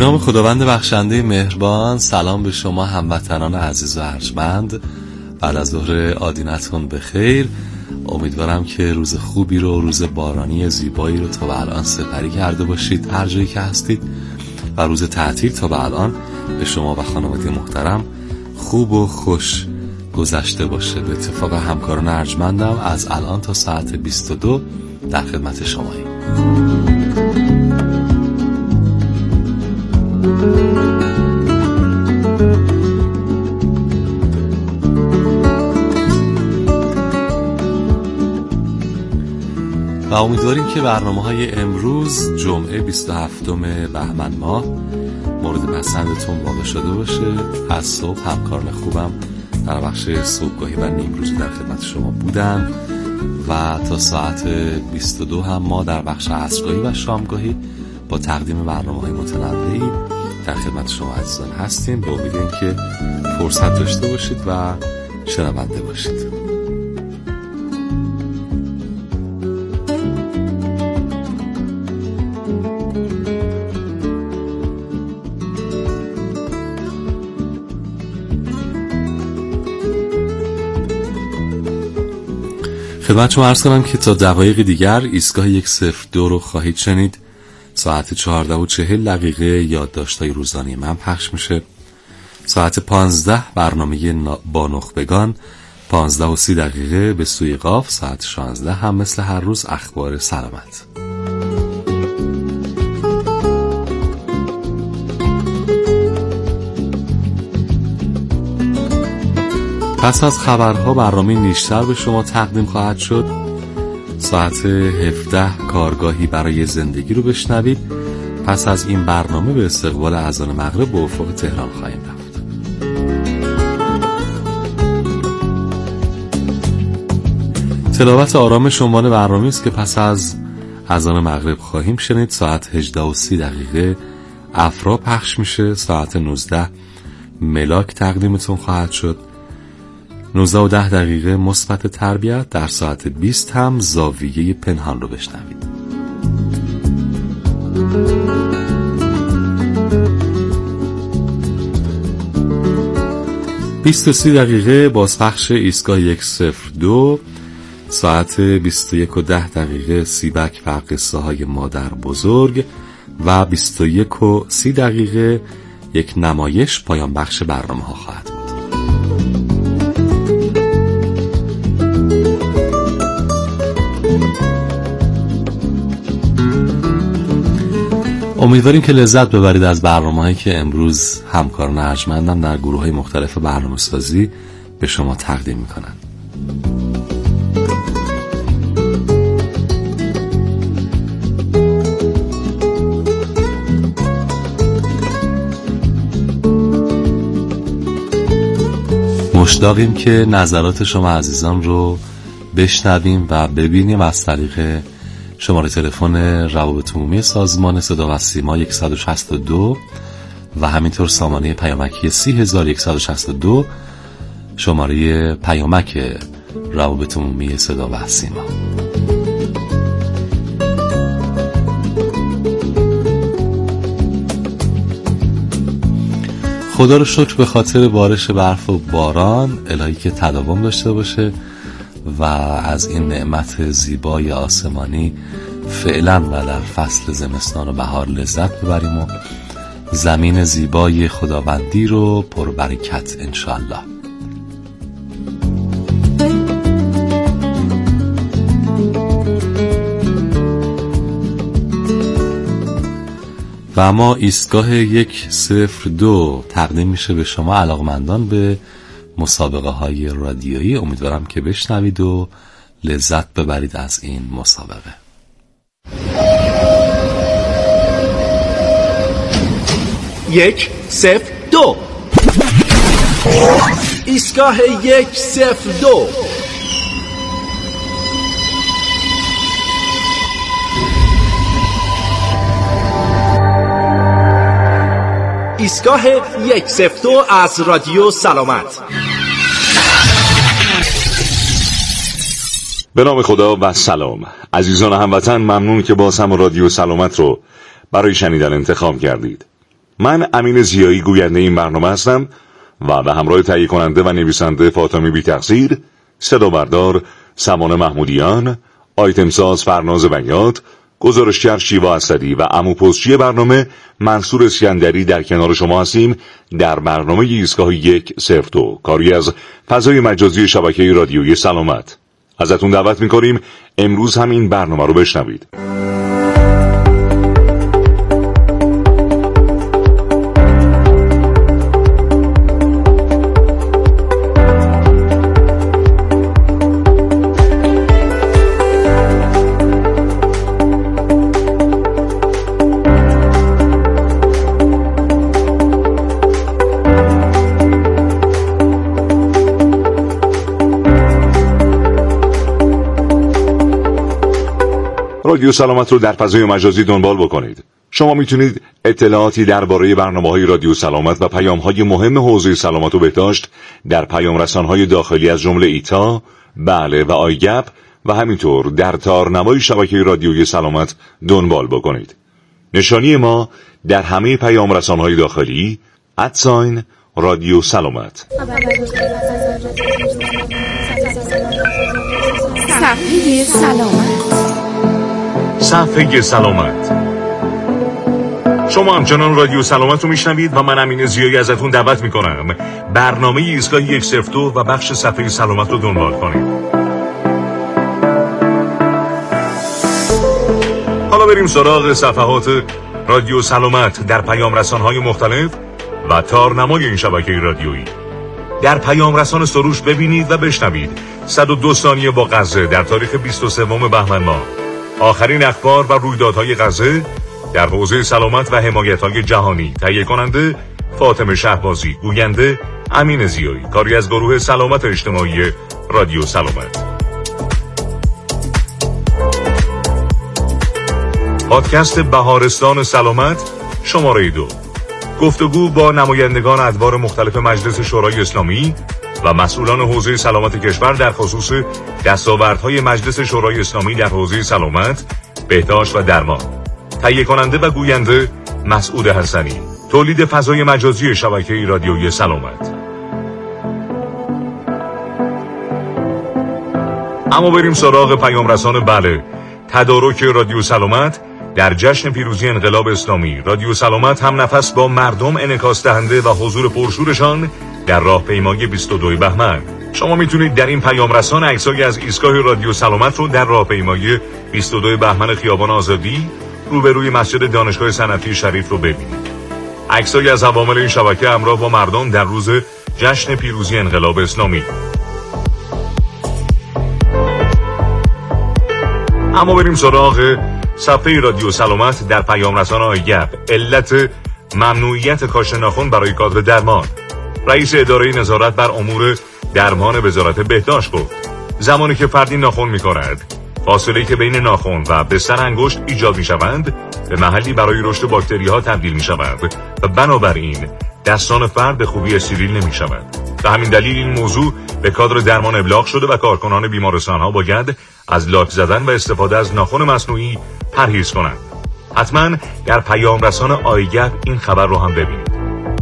نام خداوند بخشنده مهربان. سلام به شما هموطنان عزیز و ارجمند. بعد از ظهر آدینتون بخیر. امیدوارم که روز خوبی رو، روز بارانی زیبایی رو تا به الان سپری کرده باشید هر جایی که هستید و روز تعطیل تا به الان به شما و خانواده محترم خوب و خوش گذشته باشه. به اتفاق همکاران ارجمندم از الان تا ساعت 22 در خدمت شماییم. و امیدواریم که برنامه‌های امروز جمعه 27 بهمن ماه مورد پسندتون واقع شده باشه. از صبح همکاران خوبم در بخش صبحگاهی و نیمروزی در خدمت شما بودن و تا ساعت 22 هم ما در بخش عصرگاهی و شامگاهی با تقدیم برنامه‌های متنوعی در خدمت شما عزیزان هستیم. به امید اینکه فرصت داشته باشید و شنونده باشید. خدمت شما عرض کنم که تا دقایق دیگر ایستگاه 102 رو خواهید شنید. ساعت 14:40 یادداشت‌های روزانه من پخش میشه. ساعت 15 برنامه با نخبگان، 15:30 به سوی قاف. ساعت 16 هم مثل هر روز اخبار سلامت. پس از خبرها برنامه نیشتر به شما تقدیم خواهد شد. ساعت 17 کارگاهی برای زندگی رو بشنوید. پس از این برنامه به استقبال اذان مغرب به افق تهران خواهیم رفت. تلاوت آرام عنوان برنامه است که پس از اذان مغرب خواهیم شنید. ساعت 18:30 افرا پخش میشه. ساعت 19 ملاک تقدیمتون خواهد شد. 19:10 مثبت تربیت. در ساعت 20 هم زاویه پنهان رو بشنوید. 20:30 بازپخش ایستگاه 102. ساعت 21:10 سیبک و قصه های مادر بزرگ و 21:30 یک نمایش پایان بخش برنامه ها خواهد بود. امیدواریم که لذت ببرید از برنامه‌هایی که امروز همکاران ارجمندم در گروه‌های مختلف برنامه‌سازی به شما تقدیم می‌کنن. مشتاقیم که نظرات شما عزیزان رو بشنویم و ببینیم از طریق شماره تلفن روابط عمومی سازمان صدا و سیما 162 و همینطور سامانه پیامکی 30162 شماره پیامک روابط عمومی صدا و سیما. خدا رو شکر به خاطر بارش برف و باران. الهی که تداوم داشته باشه و از این نعمت زیبای آسمانی فعلا و در فصل زمستان و بهار لذت ببریم و زمین زیبای خداوندی رو پر برکت انشالله. و اما ایستگاه 102 تقدیم میشه به شما علاقمندان به مسابقه های رادیویی. امیدوارم که بشنوید و لذت ببرید از این مسابقه. 102 ایستگاه 102 ایستگاه 102 از رادیو سلامت. به نام خدا و سلام. عزیزان هموطن، ممنون که باز هم رادیو سلامت رو برای شنیدن انتخاب کردید. من امین ضیایی گوینده این برنامه هستم و به همراه تهیه کننده و نویسنده فاطمی بی‌تقصیر، صدا بردار سمان محمودیان، آیتم ساز فرناز بنیاد، گزارشگر شیوا اسدی و عمو پستچی برنامه منصور اسکندری در کنار شما هستیم در برنامه ایستگاه 102 کاری از فضای مجازی شبکه رادیویی سلامت. ازتون دعوت می‌کنیم امروز هم این برنامه رو بشنوید. رادیو سلامت رو در فضای مجازی دنبال بکنید. شما میتونید اطلاعاتی درباره برنامه‌های رادیو سلامت و پیام‌های مهم حوزه سلامت و بهداشت در پیام رسان‌های داخلی از جمله ایتا، بله و آیگپ و همینطور در تارنمای شبکه رادیویی سلامت دنبال بکنید. نشانی ما در همه پیام رسان‌های داخلی @رادیو سلامت. صفحه سلامت. صفحه سلامت. شما همچنان رادیو سلامت رو میشنوید و من امین ضیایی ازتون دعوت میکنم برنامه ایستگاه 102 و بخش صفحه سلامت رو دنبال کنید. حالا بریم سراغ صفحات رادیو سلامت در پیام رسان‌های مختلف و تارنمای این شبکه رادیویی. در پیام رسان سروش ببینید و بشنوید 102 ثانیه با غزه در تاریخ 23 بهمن ماه. آخرین اخبار و رویدادهای غزه در حوزه سلامت و حمایت‌های جهانی. تهیه کننده فاطمه شهبازی، گوینده امین ضیایی، کاری از گروه سلامت اجتماعی رادیو سلامت. پادکست بهارستان سلامت شماره 2. گفتگو با نمایندگان ادوار مختلف مجلس شورای اسلامی و مسئولان حوزه سلامت کشور در خصوص دستاوردهای مجلس شورای اسلامی در حوزه سلامت، بهداشت و درمان. تهیه کننده و گوینده مسعود حسنی. تولید فضای مجازی شبکه رادیویی سلامت. اما بریم سراغ پیام رسان بله. تدارک رادیو سلامت در جشن پیروزی انقلاب اسلامی. رادیو سلامت هم نفس با مردم انعکاس دهنده و حضور پرشورشان در راهپیمایی 22 بهمن. شما میتونید در این پیام رسان عکسایی از ایستگاه رادیو سلامت رو در راهپیمایی 22 بهمن خیابان آزادی روبروی مسجد دانشگاه صنعتی شریف رو ببینید. عکسایی از عوامل این شبکه همراه با مردم در روز جشن پیروزی انقلاب اسلامی. اما بریم سراغ صفحه رادیو سلامت در پیام رسان آیگپ. علت ممنوعیت کاشت ناخن برای کادر درمان. رئیس اداره نظارت بر امور درمان وزارت بهداشت گفت زمانی که فردی ناخن می‌کارد، فاصله‌ای که بین ناخن و بستر انگشت ایجاد می‌شوند به محلی برای رشد باکتری‌ها تبدیل می‌شود و بنابراین دستان فرد به خوبی استریل نمی‌شود. به همین دلیل این موضوع به کادر درمان ابلاغ شده و کارکنان بیمارستان‌ها باید از لاک زدن و استفاده از ناخن مصنوعی پرهیز کنند. حتما در پیام رسان آیگپ این خبر رو هم ببینید.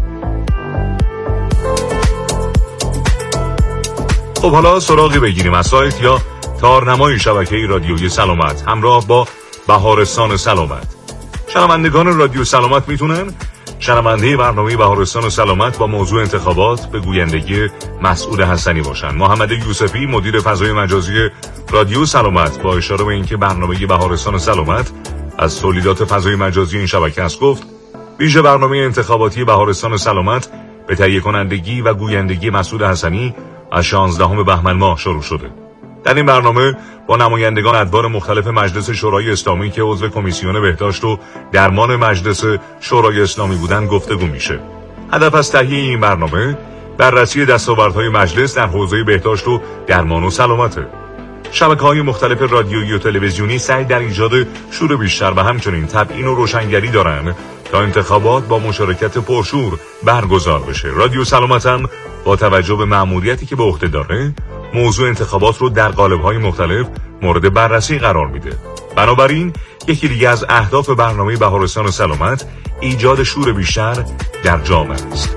خب حالا سراغی بگیریم از سایت یا تارنمای شبکه رادیویی سلامت همراه با بهارستان سلامت. شنوندگان رادیو سلامت میتونن شنونده برنامه بهارستان سلامت با موضوع انتخابات به گویندگی مسعود حسنی باشن. محمد یوسفی مدیر فضای مجازی رادیو سلامت با اشاره به اینکه برنامه بهارستان سلامت از تولیدات فضای مجازی این شبکه است گفت ویژه برنامه انتخاباتی بهارستان سلامت به تهیه کنندگی و گویندگی مسعود حسنی از 16 بهمن ماه شروع شده. در این برنامه با نمایندگان ادوار مختلف مجلس شورای اسلامی که عضو کمیسیون بهداشت و درمان مجلس شورای اسلامی بودند گفتگو میشه. هدف از تهیه این برنامه بررسی دستاوردهای مجلس در حوزه بهداشت و درمان و سلامته. شبکه‌های مختلف رادیویی و تلویزیونی سعی در ایجاد شور بیشتر و همچنین تبیین و روشنگری دارند تا انتخابات با مشارکت پرشور برگزار بشه. رادیو سلامت هم با توجه به مأموریتی که به عهده داره موضوع انتخابات رو در قالب‌های مختلف مورد بررسی قرار میده. بنابراین یکی دیگه از اهداف برنامه بهارستان سلامت ایجاد شور بیشتر در جامعه است.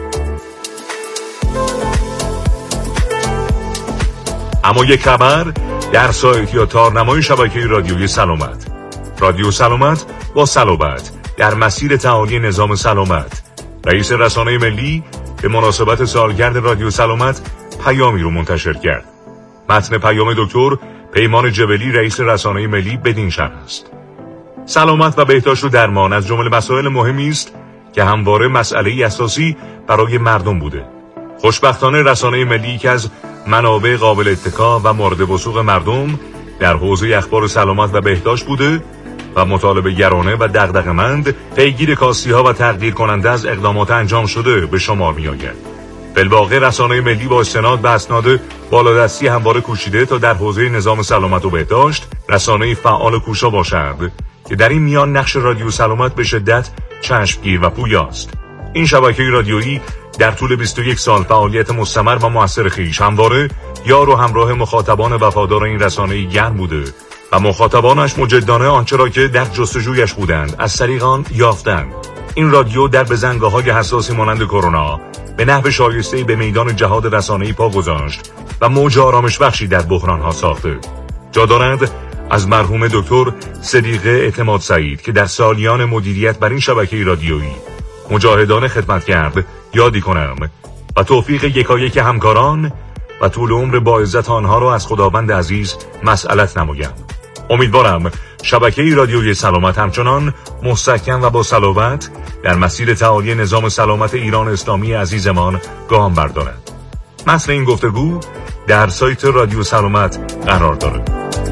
اما یک خبر در سایت یا تارنمای شبکه رادیویی سلامت. رادیو سلامت با صلابت در مسیر تعالی نظام سلامت. رئیس رسانه ملی به مناسبت سالگرد رادیو سلامت پیامی رو منتشر کرد. متن پیام دکتر پیمان جبلی رئیس رسانه ملی بدین شرح است: سلامت و بهداشت و درمان از جمله مسائل مهمی است که همواره مسئله اساسی برای مردم بوده. خوشبختانه رسانه ملی که از منابع قابل اتکا و مورد وثوق مردم در حوزه اخبار سلامت و بهداشت بوده و مطالبه گرانه و دغدغه‌مند پیگیر کاستی‌ها و تقدیر کننده از اقدامات انجام شده به شمار می‌آید. بالواقع رسانه ملی با استناد به اسناد بالادستی همواره کوشیده تا در حوزه نظام سلامت و بهداشت رسانه فعال کوشا باشد که در این میان نقش رادیو سلامت به شدت چشمگیر و پویاست. این شبکه رادیویی در طول 21 سال فعالیت مستمر و موثر خویش همواره یار و همراه مخاطبان وفادار این رسانه گرم بوده و مخاطبانش مجدانه آنچه را که در جستجویش بودند از طریق آن یافتند. این رادیو در بزنگاه‌های حساسی مانند کرونا به نحو شایسته‌ای به میدان جهاد رسانه‌ای پا گذاشت و موج آرامش بخشی در بحران‌ها ساخته. جا دارد از مرحوم دکتر صدیقه اعتماد سعید که در سالیان مدیریت بر این شبکه رادیویی مجاهدانه خدمت کرد یادی کنم و توفیق یکایک همکاران و طول عمر با عزت آنها را از خداوند عزیز مسئلت نمایم. امیدوارم شبکه رادیویی سلامت همچنان مستحکم و با صلابت در مسیر تعالی نظام سلامت ایران اسلامی عزیزمان گام بردارد. متن این گفتگو در سایت رادیو سلامت قرار دارد.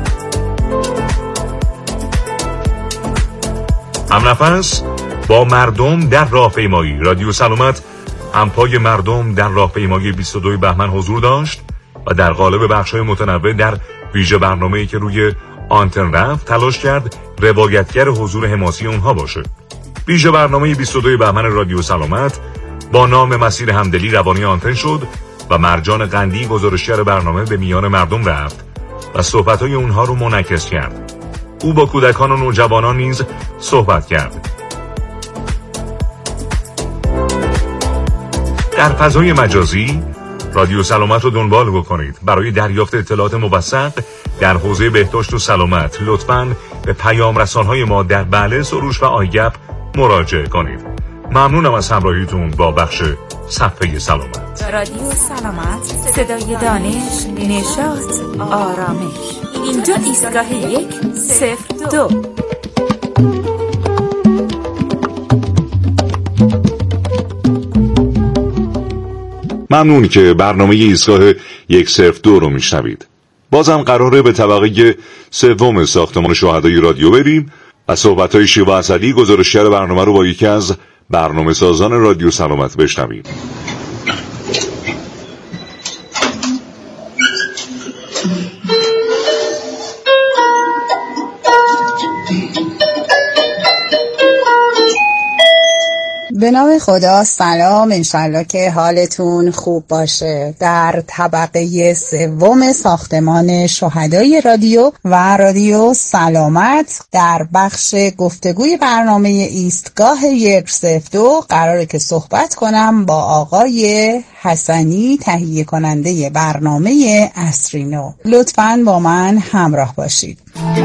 همنفس با مردم در راهپیمایی. رادیو سلامت همپای مردم در راهپیمایی 22 بهمن حضور داشت و در قالب بخش‌های متنوع در ویژه برنامه‌ای که روی آنتن رفت تلاش کرد روایتگر حضور حماسی اونها باشه. ویژه برنامه 22 بهمن رادیو سلامت با نام مسیر همدلی روانی آنتن شد و مرجان قندی گزارشگر برنامه به میان مردم رفت و صحبت‌های اونها رو منعکس کرد. او با کودکان و نوجوانان نیز صحبت کرد. در فضای مجازی رادیو سلامت رو دنبال بکنید. برای دریافت اطلاعات موثق در حوزه بهداشت و سلامت لطفاً به پیام رسان‌های ما در بله، سروش و آیگپ مراجعه کنید. ممنونم از همراهیتون با بخش صفحه سلامت. رادیو سلامت، صدای دانش، نشاط، آرامش. اینجا ایستگاه 102. ممنون که برنامه ایستگاه 102 رو میشنوید. بازم قراره به طبقه سوم ساختمان شهدای رادیو بریم و صحبت‌های شیوا اسدی گزارشگر برنامه رو با یکی از برنامه سازان رادیو سلامت بشنویم. به نام خدا، سلام، انشالله که حالتون خوب باشه. در طبقه سوم ساختمان شهدای رادیو و رادیو سلامت در بخش گفتگوی برنامه ایستگاه 102 قراره که صحبت کنم با آقای حسنی، تهیه کننده برنامه عصرینو. لطفاً با من همراه باشید.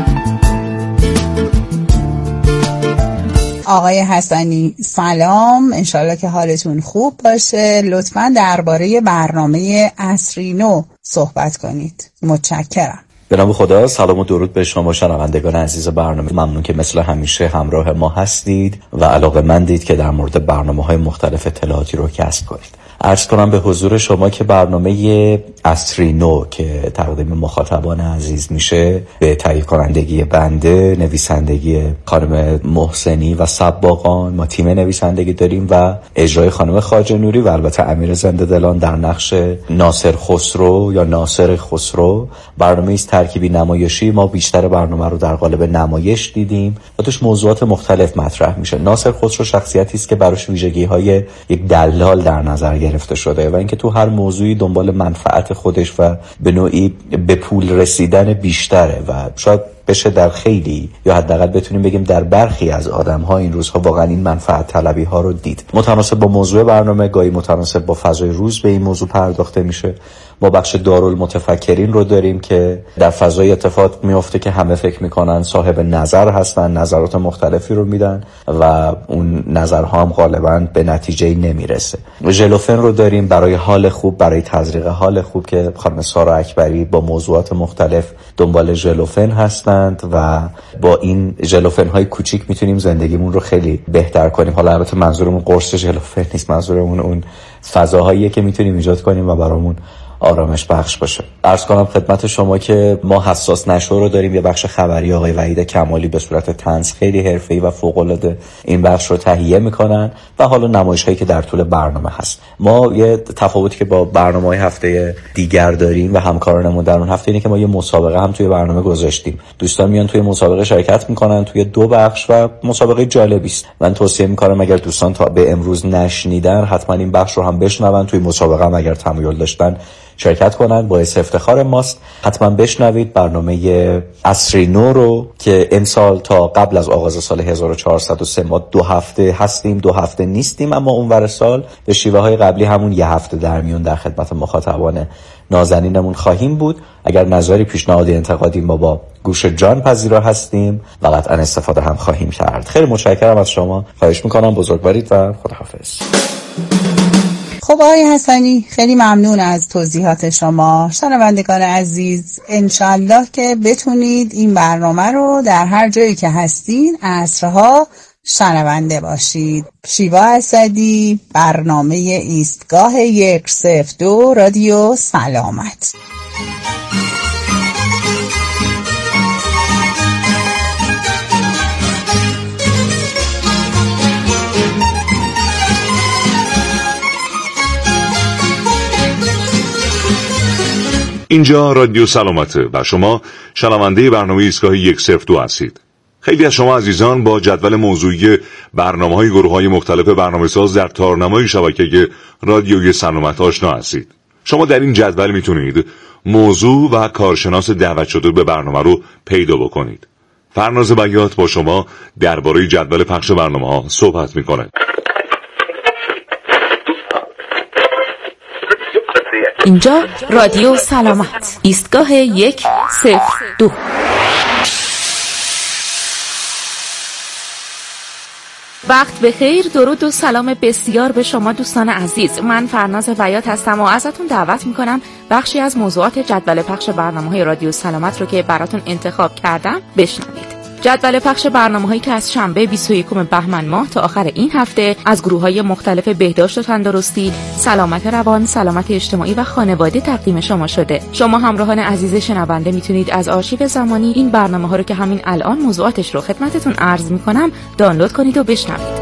آقای حسنی سلام، انشالله که حالتون خوب باشه. لطفاً درباره برنامه عصرینو صحبت کنید. متشکرم. به نام خدا، سلام و درود به شما شنوندگان عزیز برنامه. ممنون که مثل همیشه همراه ما هستید و علاقه‌مندید که در مورد برنامه‌های مختلف اطلاعاتی رو کسب کنید. عرض کنم به حضور شما که برنامه عصرینو که تقدیم مخاطبان عزیز میشه به تهیه کنندگی بنده، نویسندگی خانم محسنی و سباقان، ما تیم نویسندگی داریم و اجرای خانم خواجه نوری و البته امیر زنده دلان در نقش ناصر خسرو یا ناصر خسرو. برنامه است ترکیبی نمایشی. ما بیشتر برنامه رو در قالب نمایش دیدیم و توش موضوعات مختلف مطرح میشه. ناصر خسرو شخصیتی است که براش ویژگی‌های یک دلال در نظر گرفته شده و اینکه تو هر موضوعی دنبال منفعت خودش و به نوعی به پول رسیدن بیشتره و شاید بشه در خیلی یا حداقل بتونیم بگیم در برخی از آدم‌ها این روزها واقعا این منفعت طلبی ها رو دید. متناسب با موضوع برنامه، گاهی متناسب با فضای روز به این موضوع پرداخته میشه. ما بخش دارالمتفکرین رو داریم که در فضای اتفاق میفته که همه فکر میکنن صاحب نظر هستن، نظرات مختلفی رو میدن و اون نظرها هم غالبا به نتیجه نمیرسه. ژلوفن رو داریم برای حال خوب، برای تزریق حال خوب که خانم سارا اکبری با موضوعات مختلف دنبال ژلوفن هستند و با این ژلوفن های کوچیک میتونیم زندگیمون رو خیلی بهتر کنیم. حالا البته منظورمون قرص ژلوفن نیست، منظورمون اون فضاهاییه که میتونیم ایجاد کنیم و برامون آرامش بخش باشه. عرض کنم خدمت شما که ما حساس نشو رو داریم، یه بخش خبری آقای وحید کمالی به صورت طنز خیلی حرفه‌ای و فوق‌العاده این بخش رو تهیه میکنن و حالا نمایش‌هایی که در طول برنامه هست. ما یه تفاوتی که با برنامه‌های هفته دیگر داریم و همکارانمون در اون هفته اینه که ما یه مسابقه هم توی برنامه گذاشتیم. دوستان میان توی مسابقه شرکت میکنن توی 2 بخش و مسابقه جالبی است. من توصیه میکنم اگر دوستان تا به امروز نشنیدن حتما این بخش رو هم بشنون. توی مسابقه هم اگر تمایل داشتن شرکت کنن، باعث افتخار ماست. حتما بشنوید برنامه عصری نو رو که امسال تا قبل از آغاز سال 1403 ما 2 هفته هستیم، 2 هفته نیستیم، اما اونور سال به شیوه های قبلی همون 1 هفته در میون در خدمت مخاطبان نازنینمون خواهیم بود. اگر نظری، پیشنهادی، انتقادی ما با گوش جان پذیرا هستیم و قطعا استفاده هم خواهیم کرد. خیلی متشکرم از شما، خواهش میکنم، بزرگوارید و خداحافظ. خب آقای حسنی، خیلی ممنون از توضیحات شما. شنوندگان عزیز، انشالله که بتونید این برنامه رو در هر جایی که هستین عصرها شنونده باشید. شیوا اسدی، برنامه ایستگاه 102 رادیو سلامت. اینجا رادیو سلامته و شما شنونده برنامه ایستگاه 102 هستید. خیلی از شما عزیزان با جدول موضوعی برنامه‌های گروه‌های مختلف برنامه‌ساز در تارنمای شبکه رادیوی سلامت آشنا هستید. شما در این جدول میتونید موضوع و کارشناس دعوت شده به برنامه رو پیدا بکنید. فرناز بیات با شما درباره جدول پخش برنامه‌ها صحبت می‌کنه. اینجا رادیو سلامت، ایستگاه 102. وقت بخیر، درود و سلام بسیار به شما دوستان عزیز. من فرناز بیات هستم و ازتون دعوت میکنم بخشی از موضوعات جدول پخش برنامه‌های رادیو سلامت رو که براتون انتخاب کردم بشنوید. جدول پخش برنامه‌هایی که از شنبه 21 بهمن ماه تا آخر این هفته از گروه‌های مختلف بهداشت و تندرستی، سلامت روان، سلامت اجتماعی و خانواده تقدیم شما شده. شما همراهان عزیز شنونده میتونید از آرشیو زمانی این برنامه‌ها رو که همین الان موضوعاتش رو خدمتتون عرض می‌کنم دانلود کنید و بشنوید.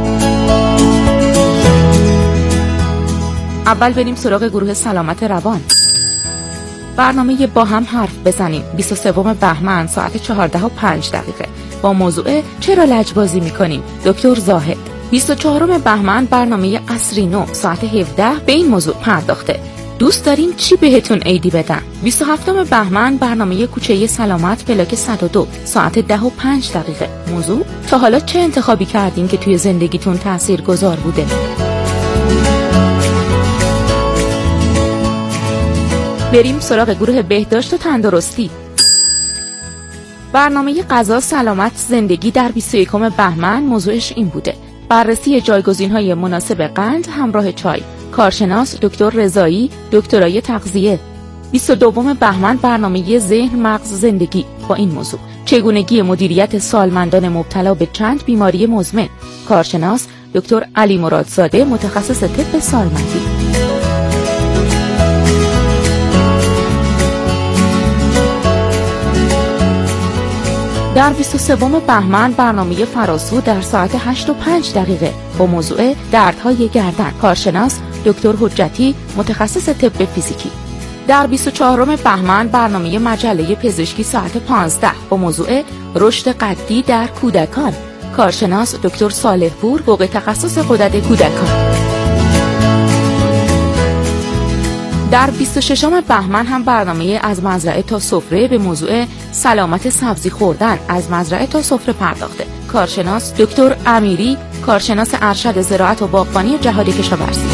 اول بریم سراغ گروه سلامت روان. برنامه با هم حرف بزنیم 23 بهمن ساعت 14:05 با موضوع چرا لجبازی میکنیم دکتر زاهد. 24 بهمن برنامه عصری نو ساعت 17 به این موضوع پرداخته. دوست دارین چی بهتون عیدی بدن؟ 27 بهمن برنامه کوچه سلامت پلاک 102 ساعت 10:05 موضوع تا حالا چه انتخابی کردین که توی زندگیتون تاثیرگذار بوده؟ بریم سراغ گروه بهداشت و تندرستی. برنامه غذا سلامت زندگی در 21 بهمن موضوعش این بوده: بررسی جایگزین‌های مناسب قند همراه چای. کارشناس دکتر رضایی، دکترای تغذیه. 22 بهمن برنامه ذهن مغز زندگی با این موضوع: چگونگی مدیریت سالمندان مبتلا به چند بیماری مزمن. کارشناس دکتر علی مرادزاده، متخصص طب سالمندی. در 23 بهمن برنامه فراسو در ساعت 8:05 با موضوع دردهای گردن. کارشناس دکتر حجتی، متخصص طب فیزیکی. در 24 بهمن برنامه مجله پزشکی ساعت 15 با موضوع رشد قدی در کودکان. کارشناس دکتر صالح پور، فوق تخصص غدد کودکان. در 26 بهمن هم برنامه از مزرعه تا سفره به موضوع سلامت سبزی خوردن از مزرعه تا سفره پرداخته. کارشناس دکتر امیری، کارشناس ارشد زراعت و باغبانی جهاد کشاورزی.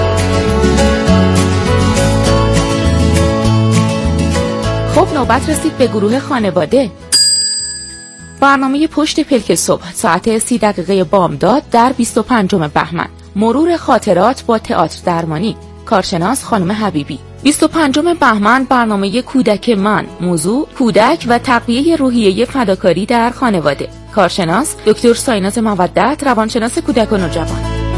خب نوبت رسید به گروه خانواده. برنامه پشت پلک صبح ساعت 30 دقیقه بامداد در 25 بهمن. مرور خاطرات با تئاتر درمانی. کارشناس خانم حبیبی. 25 بهمن برنامه کودک من، موضوع کودک و تقویه روحیه فداکاری در خانواده. کارشناس دکتر سایناز مودت، روانشناس کودک و نوجوان.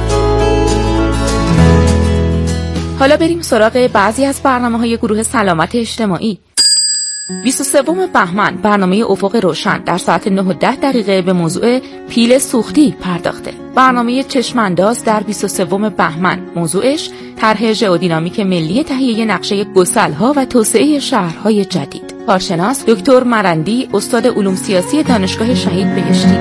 حالا بریم سراغ بعضی از برنامه‌های گروه سلامت اجتماعی. 23 بهمن برنامه افق روشن در ساعت 9:10 به موضوع پیل سوختی پرداخته. برنامه چشمانداز در 23 بهمن موضوعش طرح ژئودینامیک ملی تهیه نقشه گسل‌ها و توسعه شهرهای جدید. کارشناس دکتر مرندی، استاد علوم سیاسی دانشگاه شهید بهشتی.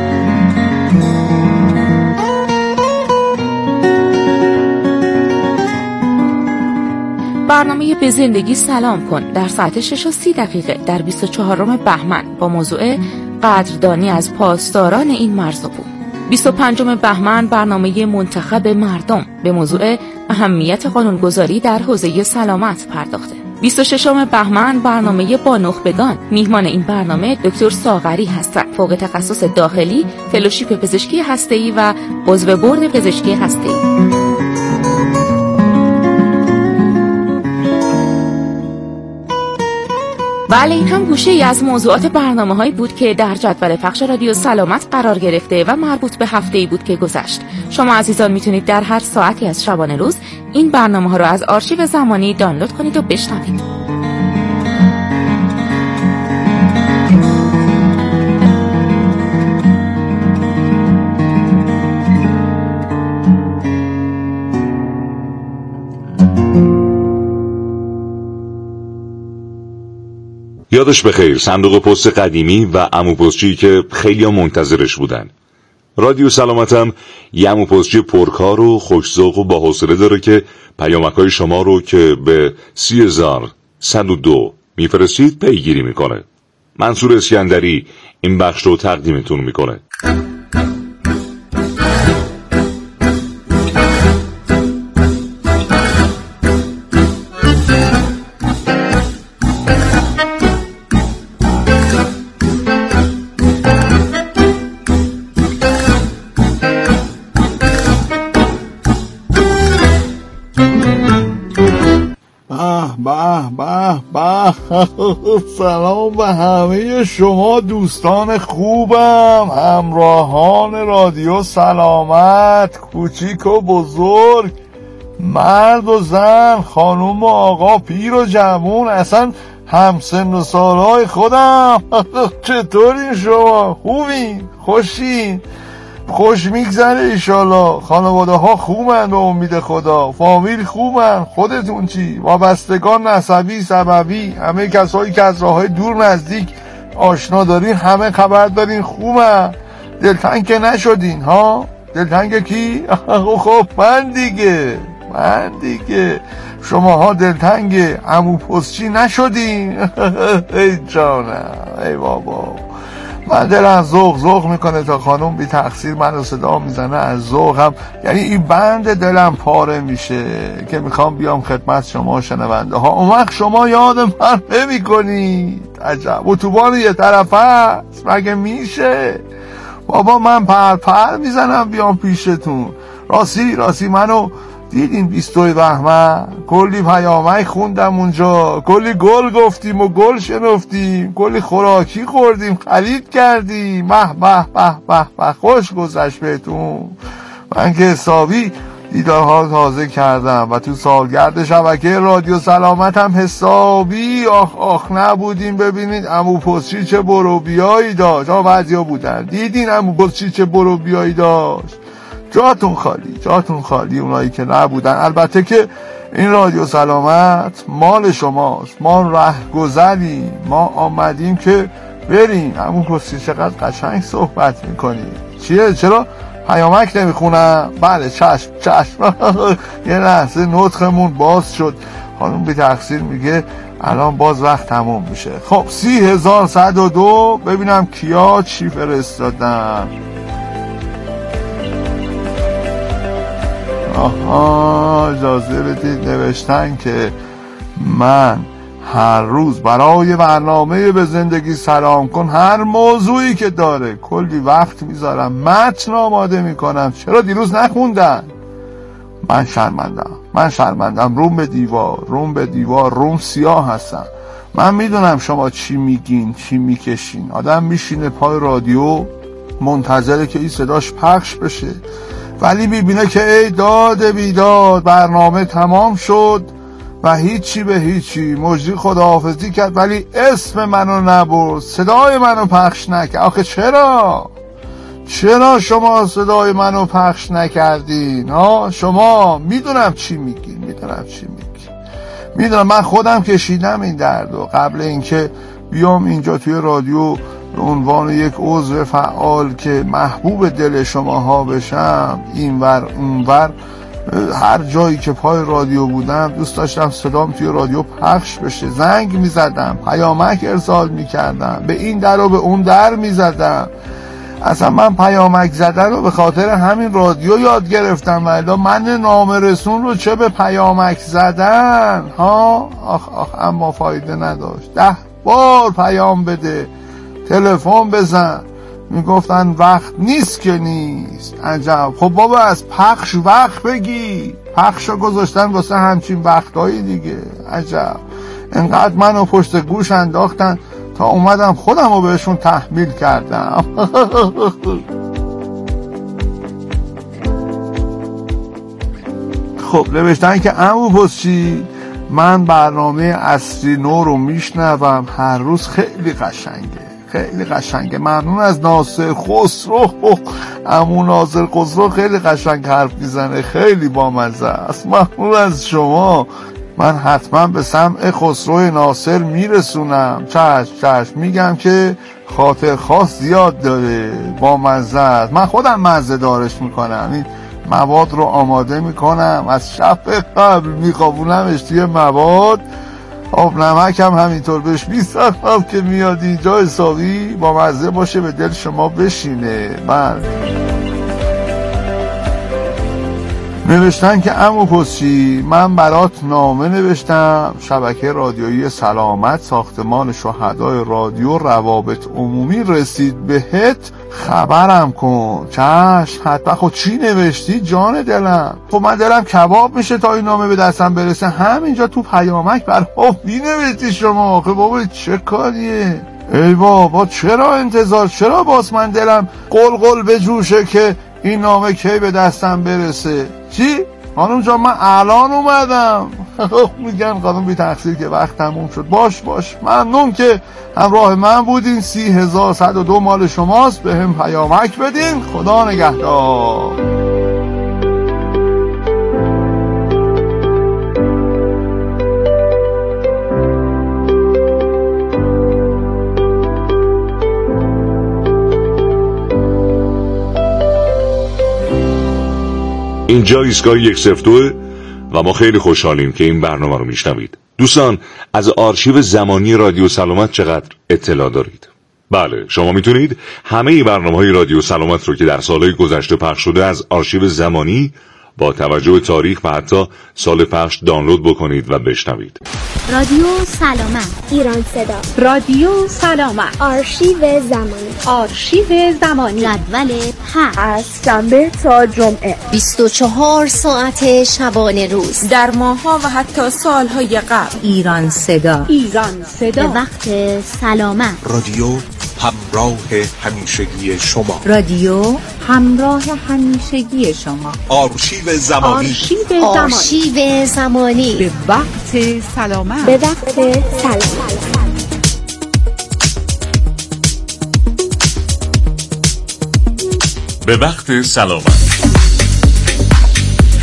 برنامه به زندگی سلام کن در ساعت 6:30 در 24 بهمن با موضوع قدردانی از پاسداران این مرز و بوم. 25 بهمن برنامه منتخب مردم به موضوع اهمیت قانونگذاری در حوزه سلامت پرداخته. 26 بهمن برنامه با نخبگان. میهمان این برنامه دکتر ساغری هستند، فوق تخصص داخلی، فلوشیپ پزشکی هسته‌ای و عضو بورد پزشکی هسته‌ای. بله، این هم گوشه ای از موضوعات برنامه‌هایی بود که در جدول پخش رادیو سلامت قرار گرفته و مربوط به هفته‌ای بود که گذشت. شما عزیزان میتونید در هر ساعتی از شبانه روز این برنامه‌ها رو از آرشیو زمانی دانلود کنید و بشنوید. یادش بخیر، صندوق پست قدیمی و عمو پستچی که خیلی منتظرش بودن. رادیو سلامتم یه عمو پستچی پرکار و خوش‌ذوق و با حوصله داره که پیامک‌های شما رو که به 30102 میفرستید پیگیری میکنه. منصور اسکندری این بخش رو تقدیمتون میکنه. سلام به همه شما دوستان خوبم، همراهان رادیو سلامت، کوچیک و بزرگ، مرد و زن، خانوم و آقا، پیر و جوون، اصلا همسن و سالهای خودم. چطورین شما؟ خوبین؟ خوشین؟ خوش میگذره ایشالا. خانواده ها خوبن به امید خدا، فامیل خوبن، خودتون چی؟ وابستگان نسبی سببی، همه کسایی که از راههای دور نزدیک آشنا دارین همه خبر دارین خوبن؟ دلتنگ که نشدین ها؟ دلتنگ کی؟ خب من دیگه شماها دلتنگ عمو پستچی نشدین؟ ای جانم، ای بابا، من دلم ذوق میکنه تا خانم بی تقصیر من رو صدا میزنه از ذوقم، یعنی این بند دلم پاره میشه که میخوام بیام خدمت شما شنونده ها. اون وقت شما یاد من نمی کنید. عجب اتوبان یه طرف هست مگه میشه؟ بابا من پر میزنم بیام پیشتون. راستی منو دیدین 22 بهمن کلی پیامک خوندم اونجا، کلی گل گفتیم و گل شنفتیم، کلی خوراکی خوردیم، خرید کردیم. به خوش گذشت بهتون. من که حسابی دیدارها تازه کردم و تو سالگرد شبکه رادیو سلامت هم حسابی آخ نبودیم. ببینید عمو پستچی چه برو بیایی داشت. بعضیا بودن دیدین عمو پستچی چه برو بیایی داشت. جاتون خالی اونایی که نبودن. البته که این رادیو سلامت مال شماست، ما رهگذریم، ما آمدیم که بریم. عمو پستچی چقدر قشنگ صحبت میکنی. چرا پیامک نمیخونم؟ بله چشم. یه لحظه نطقمون باز شد. خانم بی تقصیر میگه الان باز وقت تموم میشه. خب 30102 ببینم کیا چی فرستادن. آها اجازه بدید نوشتن که من هر روز برای برنامه به زندگی سلام کن هر موضوعی که داره کلی وقت میذارم، متن آماده میکنم. چرا دیروز نخوندن؟ من شرمندم. روم به دیوار روم سیاه هستم. من میدونم شما چی میگین، چی میکشین. آدم میشینه پای رادیو منتظره که این صداش پخش بشه، ولی میبینه که ای داد بیداد برنامه تمام شد و هیچی به هیچی. مجری خداحافظی کرد ولی اسم منو نبرد، صدای منو پخش نکرد. آخه چرا شما صدای منو پخش نکردین؟ شما میدونم چی میگین. میدونم من خودم کشیدم این دردو. قبل اینکه بیام اینجا توی رادیو به عنوان یک عضو فعال که محبوب دل شماها بشم، اینور اونور هر جایی که پای رادیو بودم دوست داشتم صدام توی رادیو پخش بشه. زنگ میزدم، پیامک ارسال میکردم، به این در و به اون در میزدم. اصلا من پیامک زدن رو به خاطر همین رادیو یاد گرفتم. ولی من نامرسون رو چه به پیامک زدن اما فایده نداشت. 10 بار پیام بده، تلفن بزن، میگفتن وقت نیست که نیست. عجب. خب بابا از پخش وقت بگی. پخش رو گذاشتن واسه همچین وقتایی دیگه. عجب. انقدر منو پشت گوش انداختن تا اومدم خودم رو بهشون تحمیل کردم. خب نوشتن که عمو پسچی من برنامه اصلی نو رو میشنوم هر روز. خیلی قشنگه. ممنون از ناصر خسرو. عمو ناصر خسرو خیلی قشنگ حرف میزنه، خیلی بامزه است. ممنون از شما. من حتما به سمع خسرو ناصر میرسونم. چشم. میگم که خاطر خاص زیاد داره، بامزه است. من خودم مزه دارش میکنم. این مواد رو آماده میکنم، از شب قبل میخوابونمش توی مواد. آب نمک هم همینطور بهش میسرم که میاد اینجا حسابی بامزه باشه، به دل شما بشینه. نوشتن که عمو پسچی من برات نامه نوشتم. شبکه رادیویی سلامت ساختمان شهدای رادیو روابط عمومی رسید بهت، خبرم کن. چشم حتما. خب چی نوشتی جان دلم؟ خب من دلم کباب میشه تا این نامه به دستم برسه. همینجا تو پیامک برام بینوشتی شما. خب بابا چه کاریه؟ ای بابا چرا انتظار؟ چرا باز من دلم قلقل بجوشه که این نامه کی به دستم برسه؟ چی؟ خانم جان من الان اومدم. میگن خانم بی تقصیر که وقت تموم شد. باش ممنون که همراه من بودین. 30102 مال شماست. به هم پیامک بدین. خدا نگهدار. اینجا ایستگاه 102 و ما خیلی خوشحالیم که این برنامه رو میشنوید. دوستان از آرشیو زمانی رادیو سلامت چقدر اطلاع دارید؟ بله، شما میتونید همه برنامه‌های رادیو سلامت رو که در سالهای گذشته پخش شده از آرشیو زمانی با توجه به تاریخ و حتی سال پخش دانلود بکنید و بشنوید. رادیو سلامت، ایران صدا، رادیو سلامت، آرشیو زمانی، جدول پخش از شنبه تا جمعه 24 ساعت شبانه روز در ماه‌ها و حتی سال‌های قبل. ایران صدا به وقت سلامت. رادیو همراه همیشگی شما. آرشیو زمانی به وقت سلامت. به وقت سلامت.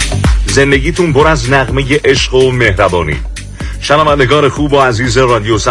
زندگیتون پر از نغمه عشق و مهربانی. شنوندگان خوب و عزیز رادیو